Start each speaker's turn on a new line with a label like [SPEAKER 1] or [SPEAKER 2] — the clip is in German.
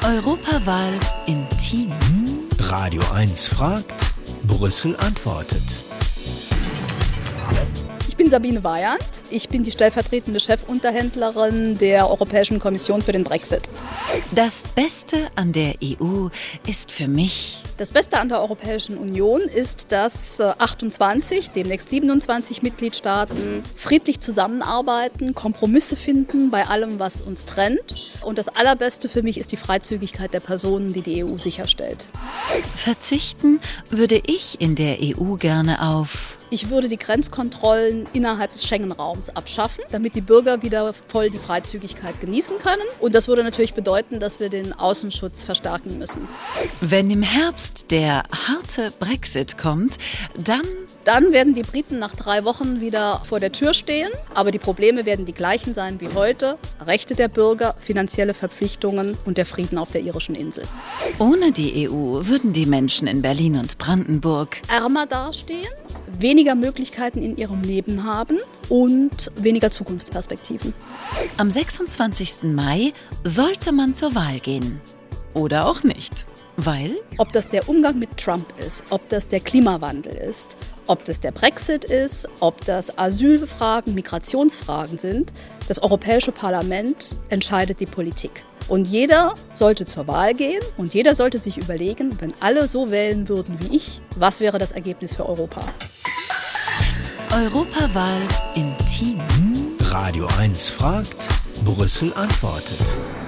[SPEAKER 1] Europawahl im Team.
[SPEAKER 2] Radio 1 fragt, Brüssel antwortet.
[SPEAKER 3] Ich bin Sabine Weyand. Ich bin die stellvertretende Chefunterhändlerin der Europäischen Kommission für den Brexit.
[SPEAKER 1] Das Beste an der EU ist für mich...
[SPEAKER 3] Das Beste an der Europäischen Union ist, dass 28, demnächst 27 Mitgliedstaaten friedlich zusammenarbeiten, Kompromisse finden bei allem, was uns trennt. Und das Allerbeste für mich ist die Freizügigkeit der Personen, die die EU sicherstellt.
[SPEAKER 1] Verzichten würde ich in der EU gerne auf...
[SPEAKER 3] Ich würde die Grenzkontrollen innerhalb des Schengen-Raums abschaffen, damit die Bürger wieder voll die Freizügigkeit genießen können. Und das würde natürlich bedeuten, dass wir den Außenschutz verstärken müssen.
[SPEAKER 1] Wenn im Herbst der harte Brexit kommt,
[SPEAKER 3] Dann werden die Briten nach 3 Wochen wieder vor der Tür stehen. Aber die Probleme werden die gleichen sein wie heute. Rechte der Bürger, finanzielle Verpflichtungen und der Frieden auf der irischen Insel.
[SPEAKER 1] Ohne die EU würden die Menschen in Berlin und Brandenburg
[SPEAKER 3] ärmer dastehen, weniger Möglichkeiten in ihrem Leben haben und weniger Zukunftsperspektiven.
[SPEAKER 1] Am 26. Mai sollte man zur Wahl gehen. Oder auch nicht. Weil?
[SPEAKER 3] Ob das der Umgang mit Trump ist, ob das der Klimawandel ist, ob das der Brexit ist, ob das Asylfragen, Migrationsfragen sind, das Europäische Parlament entscheidet die Politik. Und jeder sollte zur Wahl gehen und jeder sollte sich überlegen, wenn alle so wählen würden wie ich, was wäre das Ergebnis für Europa?
[SPEAKER 1] Europawahl im Team.
[SPEAKER 2] Radio 1 fragt, Brüssel antwortet.